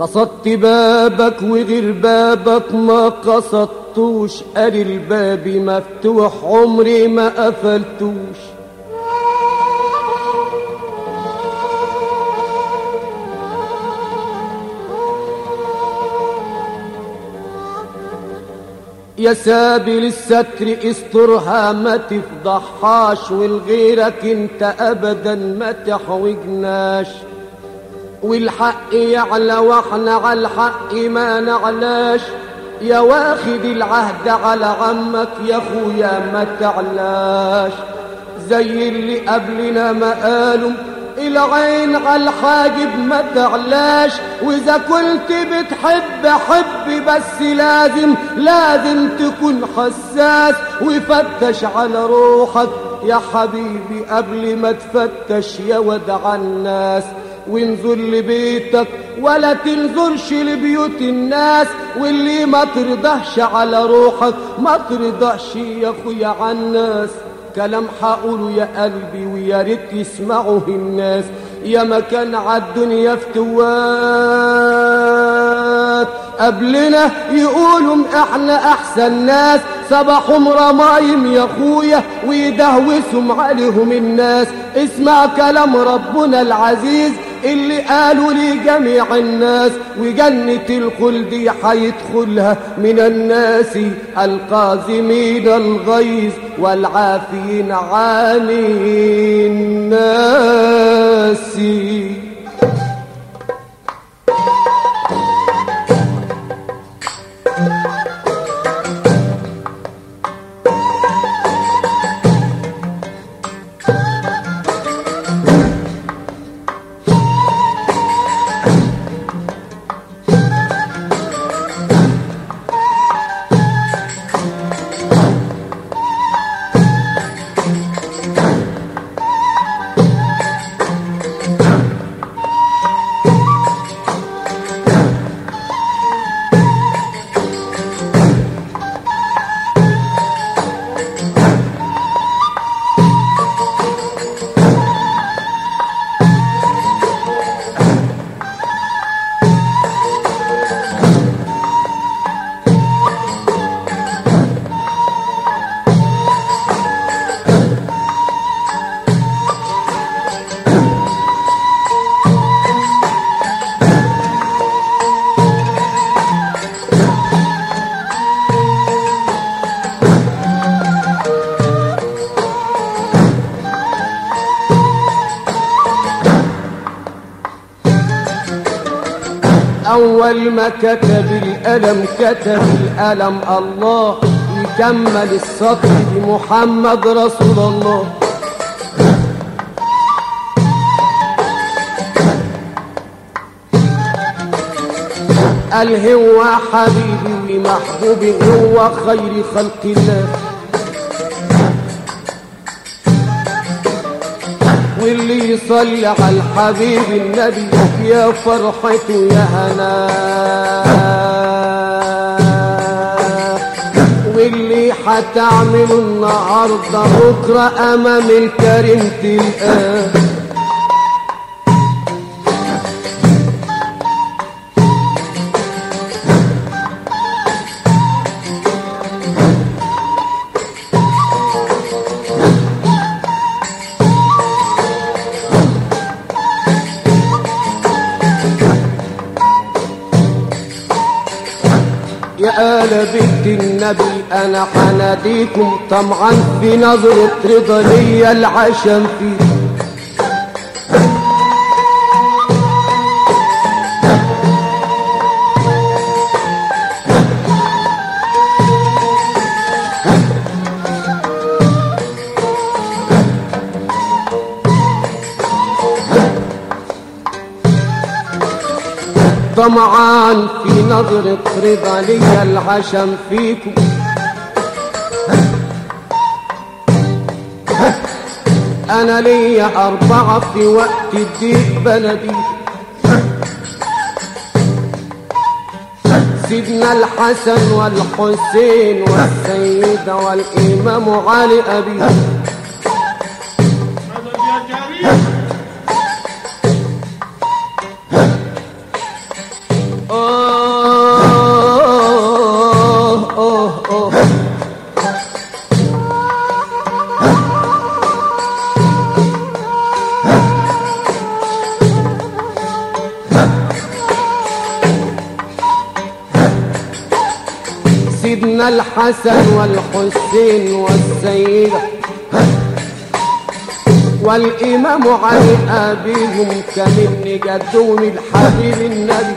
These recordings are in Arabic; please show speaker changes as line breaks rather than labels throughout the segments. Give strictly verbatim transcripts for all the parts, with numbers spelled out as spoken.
قصدت بابك وغير بابك ما قصدتوش، قال الباب مفتوح عمري ما قفلتوش. يا سابل الستر استرها ما تفضحهاش، والغيرك انت ابدا ما تحوجناش. والحق يعلى واحنا على الحق ما نعلاش، يا واخد العهد على عمك يا اخويا ما تعلاش. زي اللي قبلنا ما قالوا العين على الحاجب ما تعلاش. واذا كنت بتحب حب بس لازم لازم تكون حساس، وفتش على روحك يا حبيبي قبل ما تفتش يا ودع الناس. وانظر لبيتك ولا تنظرش لبيوت الناس، واللي ما ترضاش على روحك ما ترضاش يا اخويا على الناس. كلام حقوله يا قلبي ويا ريت يسمعه الناس. يا مكان عالدنيا فتوات قبلنا يقولوا احنا احسن ناس، صباحهم رمايم يا اخويا ويدهوسهم عليهم الناس. اسمع كلام ربنا العزيز اللي قالوا لجميع الناس، وجنة الخلد حيدخلها من الناس القازمين الغيظ والعافين عن الناس. أول ما كتب القلم كتب القلم الله، يكمل السطر بمحمد رسول الله. قال هو حبيبي ومحبوبي هو خير خلق الله، واللي يصلي على الحبيب النبي يا فرحته يا هنا، واللي حتعمله النهارده بكره امام الكريم تلقاه. يا آل بيت النبي أنا حناديكم طمعا في نظرة رضا ليا العشم فيه. طمعان في نظرة رضا ليا العشم فيكم. أنا ليا أربعة في وقت الضيق بلدي، سيدنا الحسن والحسين والسيدة والإمام علي أبي. سيدنا الحسن والحسين والسيدة والإمام علي أبيهم كمن جدهم الحبيب النبي.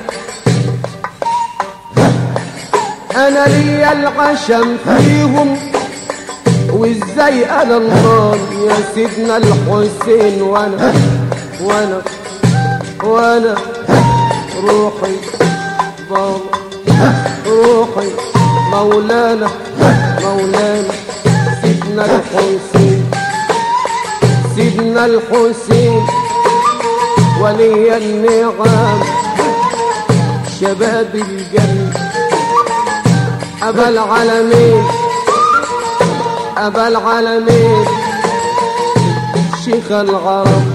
أنا لي العشم فيهم وإزاي أنا الله يا سيدنا الحسين وأنا وأنا وأنا روحي بابا روحي مولانا مولانا سيدنا الحسين سيدنا الحسين ولي النعم شباب الجنة أبا العالمين أبا العالمين شيخ العرب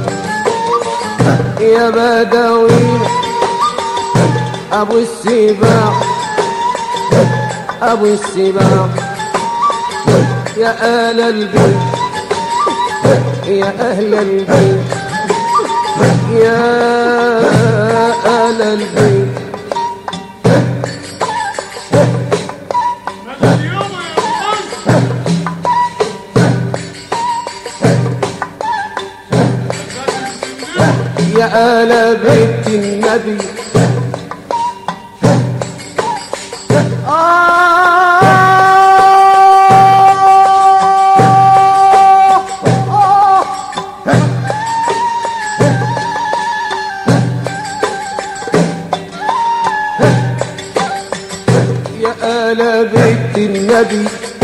يا بدوي أبو السباع أبو السباع يا آل البيت يا أهل البيت يا آل البيت يا آل بيت النبي. يا آل بيت النبي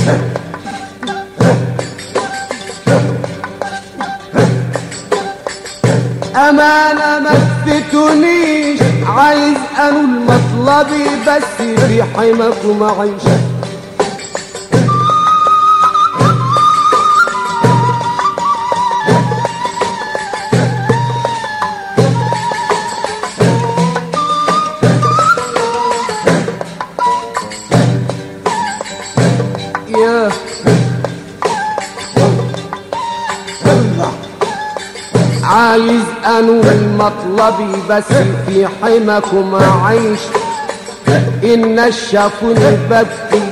أمانة ما تفتونيش عايز أنول مطلبي بس في حماكم أعيش. يا عايز أنول مطلبي بس في حماكم أعيش. إن شافوني ببكي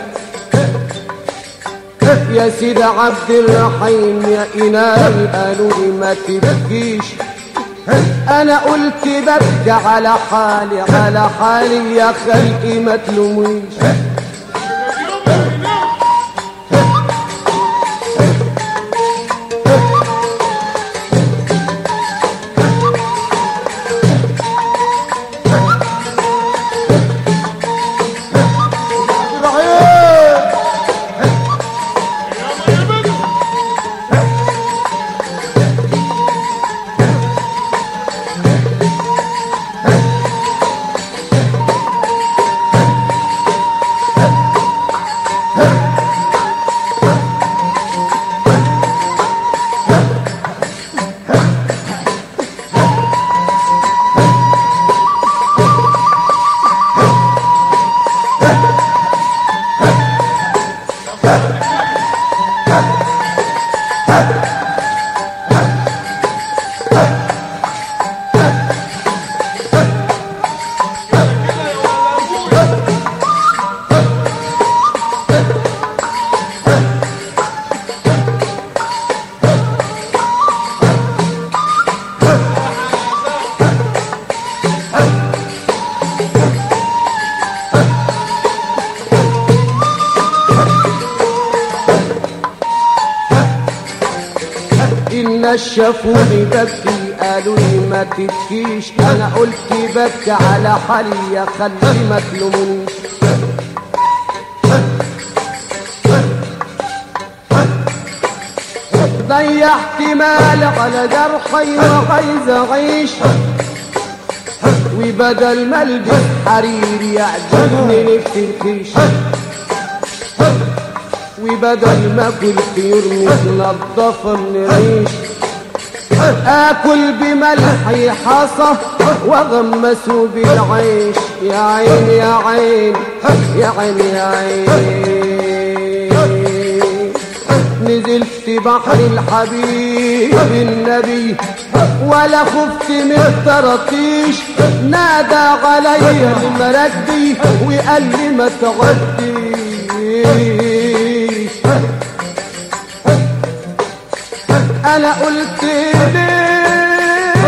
يا سيد عبد الرحيم يا إلهي قالوا لي ما تبكيش. أنا قلت ببكي على حالي على حالي يا خلقي ما تلوميش. إن شافوني ببكي قالوا لي ما تبكيش. أنا قلت ببكي على حالي يا خلي ما تلومونيش. ضيعت مالي على جرحي وعايز أعيش وبدل ما البس حرير يعجبني نفسي الكيش وبدل ما اكل طيور متنضفه من ريش اكل بملحي حصى واغمسه بالعيش. يا عين يا عين يا عين يا عين نزلت بحر الحبيب النبي ولا خفت من الطراطيش. نادى علي المردي وقال لي ما تعدي سبتنيش. انا قلت ليه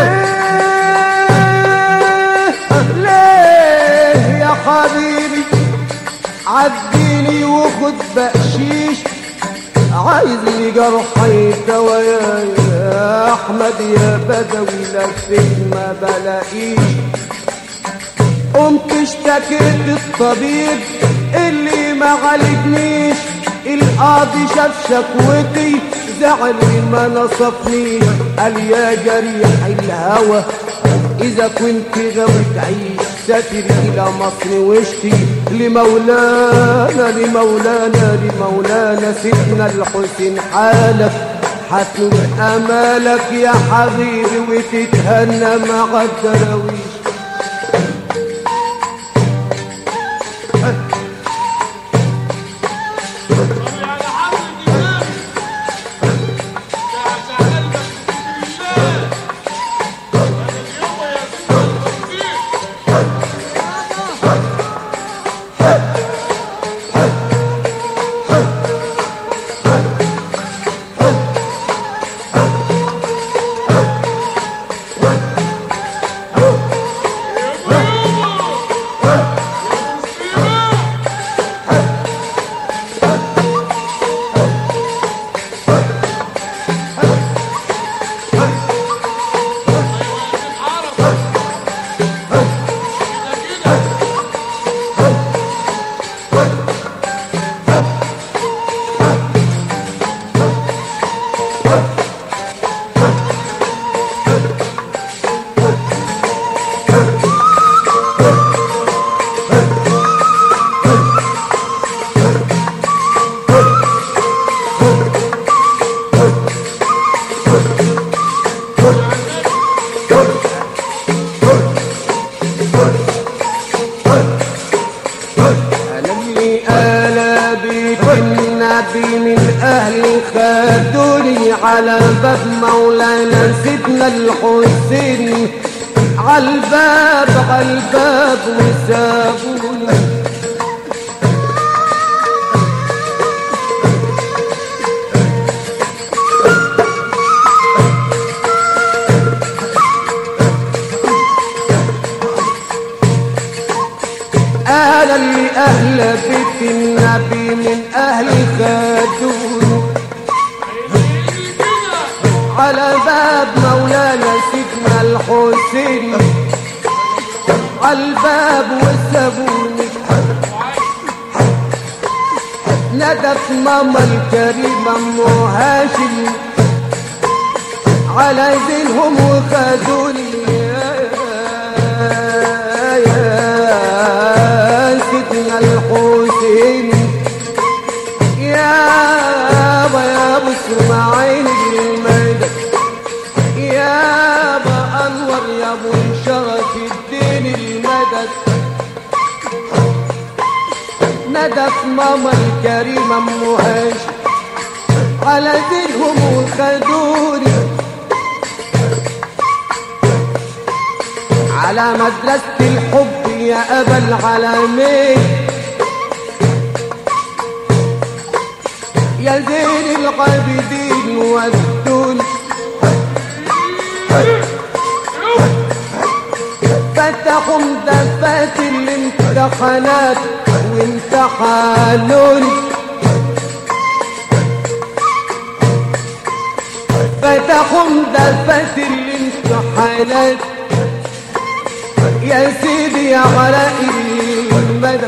ليه يا حبيبي عديني وخد بقشيش، عايز لي جرحي دوايا يا احمد يا بدوي لفيت ما بلاقيش. قمت اشتكيت الطبيب اللي ما عالجنيش، القاضي شاف شكوتي زعل ما نصفنيش، قال يا جريح الهوى اذا كنت غاوي تعيش سافر الى مصر واشتي لمولانا لمولانا لمولانا سيدنا الحسين حالك حتنور امالك يا حبيبي وتتهنى مع الدراويش. على باب مولانا سيدنا الحسين عالباب عالباب وسابوني. أنا اللي أهل بيت النبي من أهل خدوني على باب مولانا سيدنا الحسين عالباب وسابوني. ندت ماما الكريمة ام هاشم على دينهم وخدوني يا سيدنا الحسين يابا يا ابو اسماعيل المدد يابا انور يا ابو شرف الدين المدد. ندت ماما الكريمة ام هاشم على دينهم وخدوني على مدرسة الحب يا أبا العالمين يا زين العابدين والدون. فتحوا مدفات الامتحانات وامتحانوني فتحوا مدفات الامتحانات يا سيدي يا علاء المدد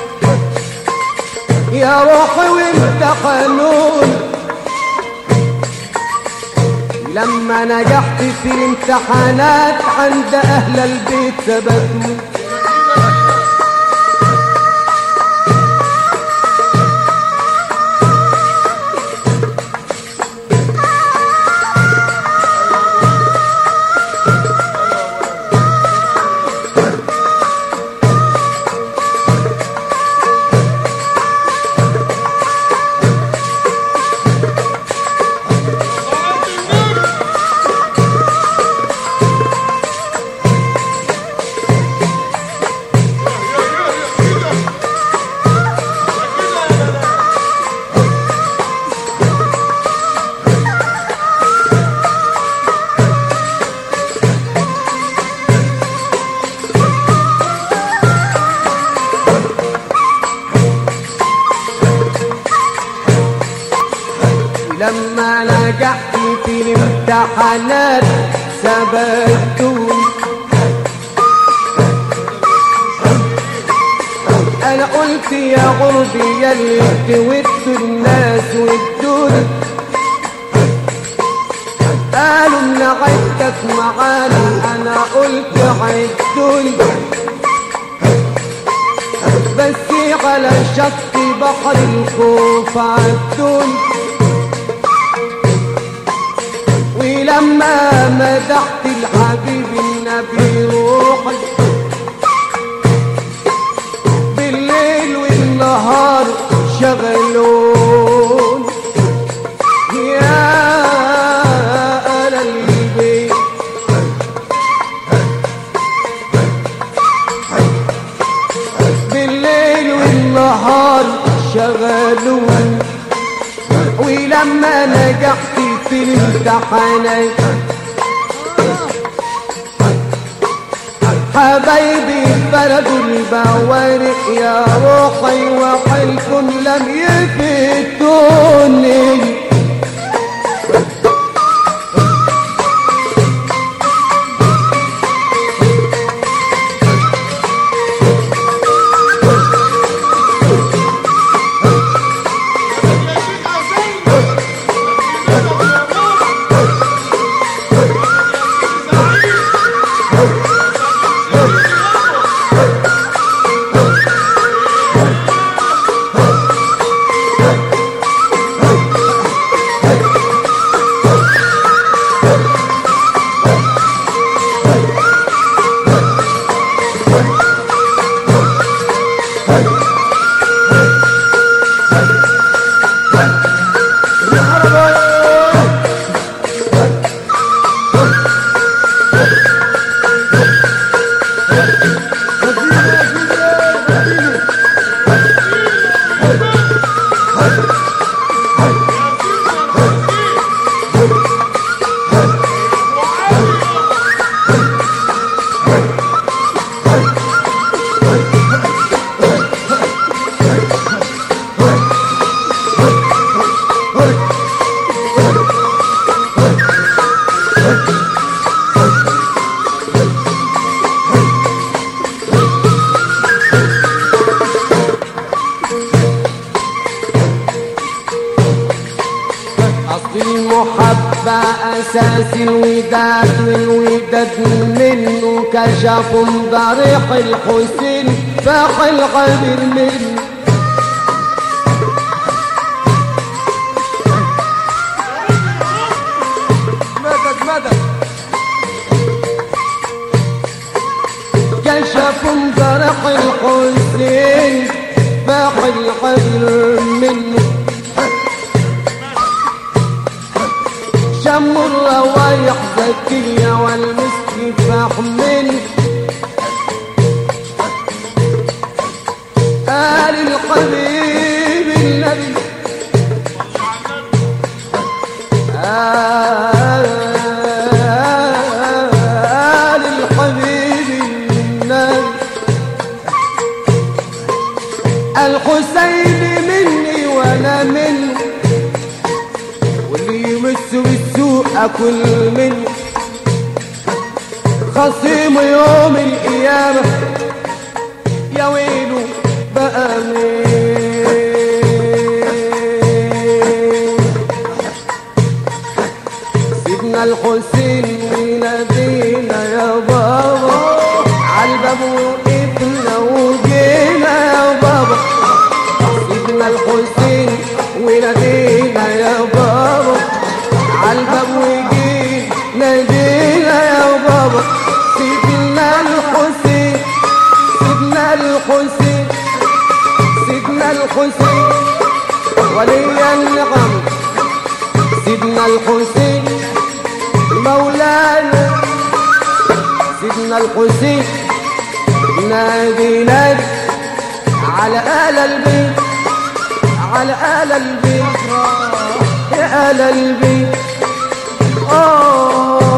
يا روحي وامتحنون. لما نجحت في الامتحانات عند اهل البيت ثبتوا لما نجحت في الامتحانات ثبتوني. انا قلت يا غربي ياللي ودوا الناس ودوني، قالوا من عدتك معانا، انا قلت عدوني بس على شط بحر الخوف عدوني. ولما مدحت الحبيب النبي روحي بالليل والنهار شغلون يا أهل البيت. بالليل والنهار شغلون. ولما نجحت في الامتحانات حبايبي فردوا البوارق يا روحي وحلكم لم يفتوني. المحبة أساس الوداد والوداد منه كشفوا ضريح الحسين فاح الغدر منه. مدد مدد كشفوا ضريح الحسين فاح الغدر منه. شم الروايح زكية والمسك فاحمل آل الحبيب النبي آل الحبيب النبي. الحسين مني وانا منه واللي يمس بالسوء اكل منه. خصيم يوم القيامة يا ويله بقى مين. سيدنا الحسين ونادينا يا بابا عالباب وقفنا وجينا يا بابا. سيدنا الحسين ونادينا يا بابا عالباب وجينا نادينا يا بابا. سيدنا الحسين سيدنا الحسين سيدنا الحسين ولي النعم. سيدنا الحسين مولانا. سيدنا الحسين نادي نادي على آل البيت على آل البيت يا آل البيت. آه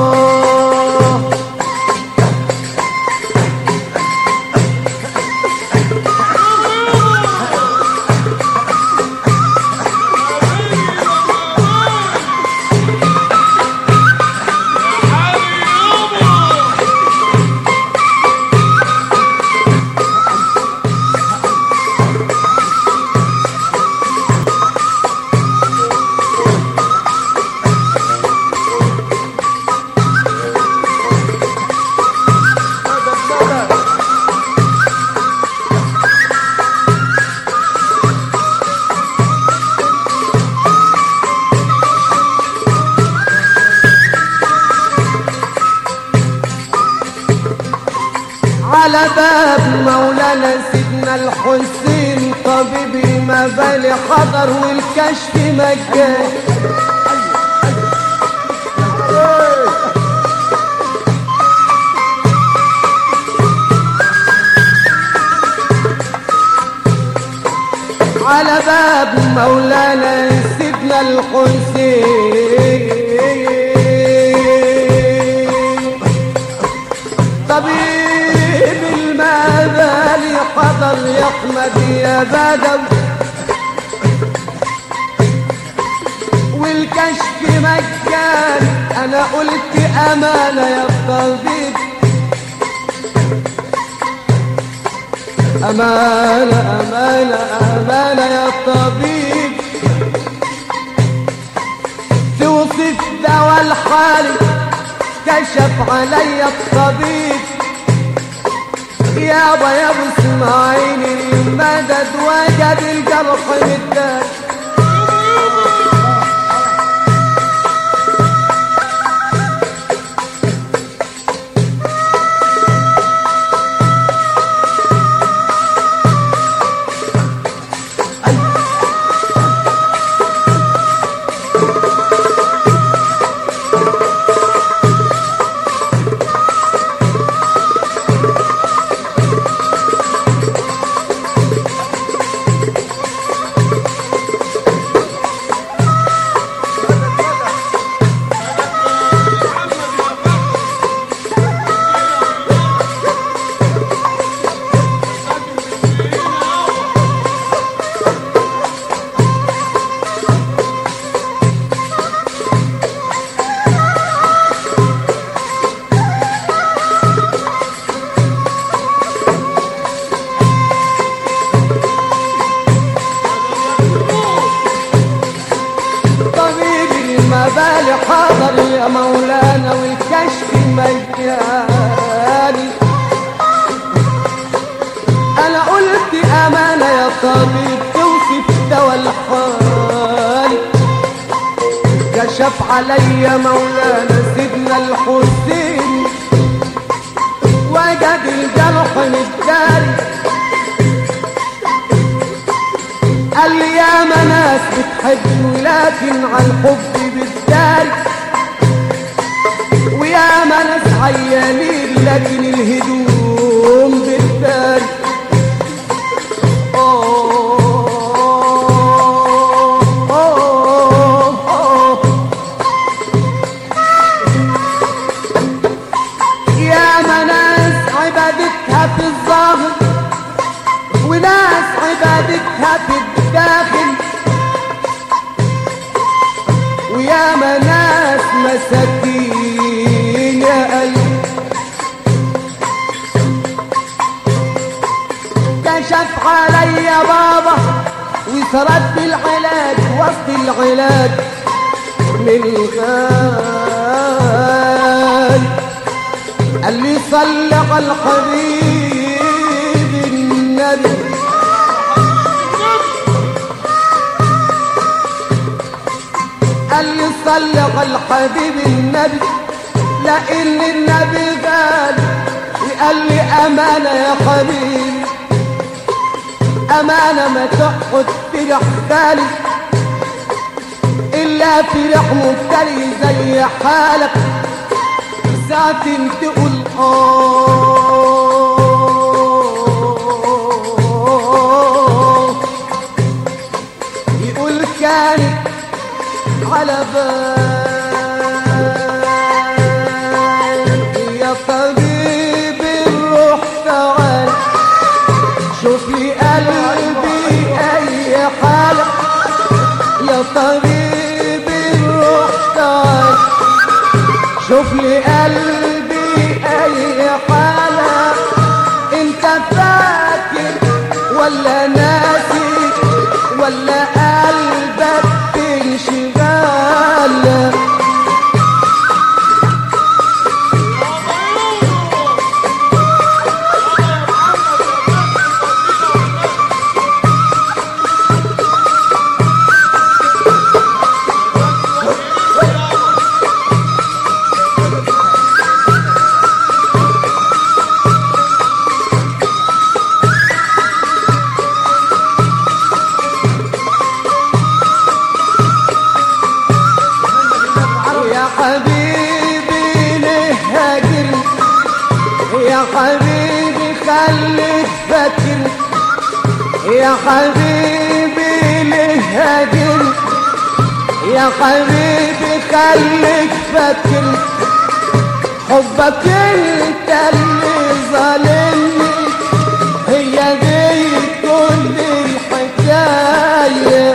على باب مولانا سيدنا الحسين طبيب المبالي حضر والكشف مجاني. على باب مولانا سيدنا الحسين طبيب المبالي حضر يا احمد يا بدوي والكشف مجاني. انا قلت امانه يا طبيب أمانة أمانة أمانة يا طبيب توصف دوا الحالي كشف علي الطبيب يابا يا ابو اسماعيل المدد وجد الجرح مداد. حاضر يا مولانا والكشف مجاني. انا قلت امانه يا طبيب توصف دوا الحال كشف علي مولانا سيدنا الحسين وجد الجرح متداري. قال لي يا ناس بتحب ولكن على الحب بالداري ويا ناس عيانين لكن الهدوم بالداري. يا ناس عبادتها في الظاهر وناس عبادتها في الداخل ويا ناس مساكين يا قلبي. كشف علي يا بابا وسرد بالعلاج وسط العلاج من الغال. قال لي صل على الحبيب النبي قال لي صل على الحبيب النبي لأن النبي قال قال لي أمانة يا حبيبي أمانة ما تقعد في رحالي إلا في رح مبتلي زي حالك ساعة تقول آه يقول كانت على بال يا طبيب الروح تعال شوف لي قلبي أي حالة يا طبيب الروح تعال شوف لي قلبي أي حالة. انت فاكر ولا ناسي ولا قلبك انشغال؟ يا حبيبي ليه هاجرني يا حبيبي خليك فاكرني يا حبيبي ليه هاجرني يا حبيبي خليك فاكرني حبك انت اللي ظالمني هي دي كل الحكايه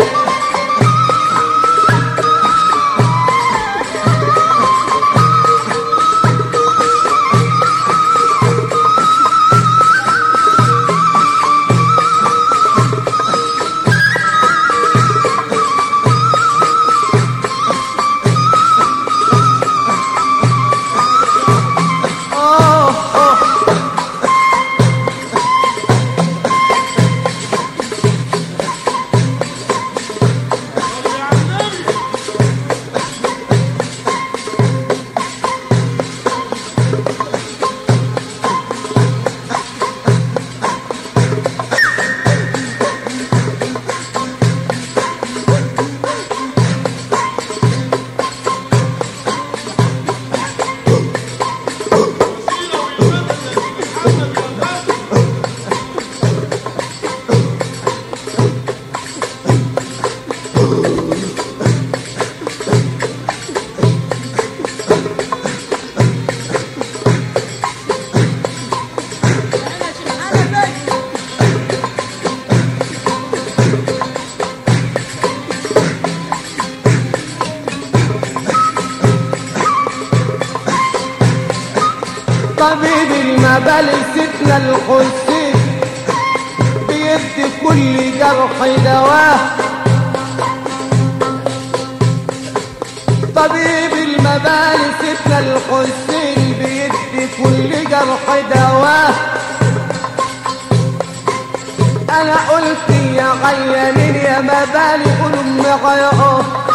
طبيب المبالي سيدنا الحسين بيدي كل جرح دواه طبيب المبالي سيدنا الحسين بيدي كل جرح دواه انا قلت يا عيانين يا مبالي قولوا معايا اه